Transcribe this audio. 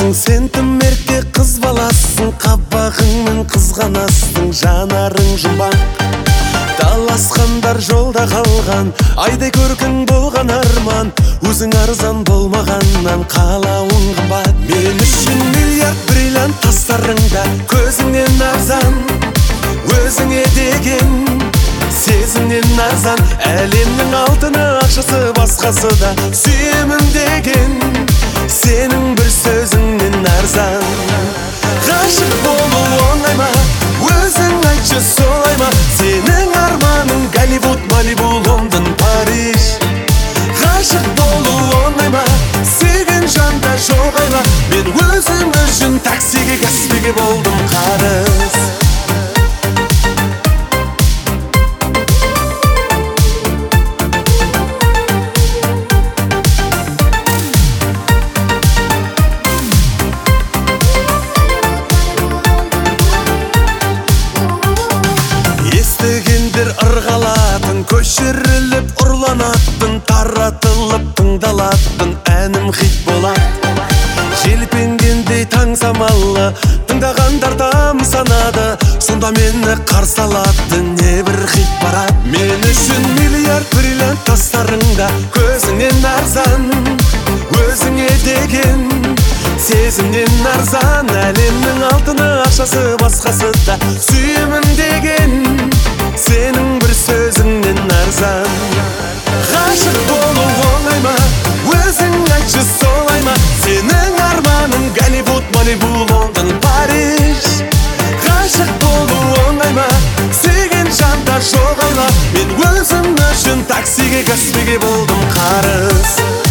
боласың, сен тым ерке қыз баласың, қабағыңмен қызғанасың, жанарың жұмбақ. Таласқандар жолда қалған, айдай көркің болған арман, өзің арзан болмағаннан қалауың қымбат. Мен үшін миллиард бриллиант тастарыңда, көзіңнен арзан, өзіңе деген сезімнен арзан. Әлемнің алтыны, ақшасы, басқасы да сүйемін деген сенің бір сөзіңнен арзан. Ғашық болу оңай ма, өзің айтшы солай ма? Сенің арманың Голливуд, Малибу, Лондон, Париж. Ғашық болу оңай ма, сүйген жанда жоғайла. Мен өзім үшін таксиге, Каспиге болдым қарыз. Естігендер ырғалатын, көшіріліп ұрланатын, таратылып тыңдалатын әнім хит болады. Желпенгендей таң самалы, тыңдағандар тамсанады, сонда мені қарсы алады небір хит барады. Мен үшін миллиард бриллиант тастарыңда, көзіңнен арзан, өзіңе деген сезімнен арзан. Әлемнің алтыны, ақшасы, басқасы да сүйемін деген сенің бір сөзіңнен арзан. Ғашық болу оңай ма, өзің айтшы солай ма? Сенің арманың Голливуд, Малибу, Лондон, Париж. Ғашық болу оңай ма, сүйген жанда жоғайла. Мен өзім үшін таксиге, Каспиге болдым қарыз.